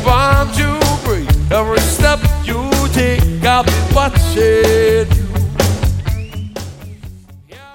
bound to break. Every step you take, I'll be watching.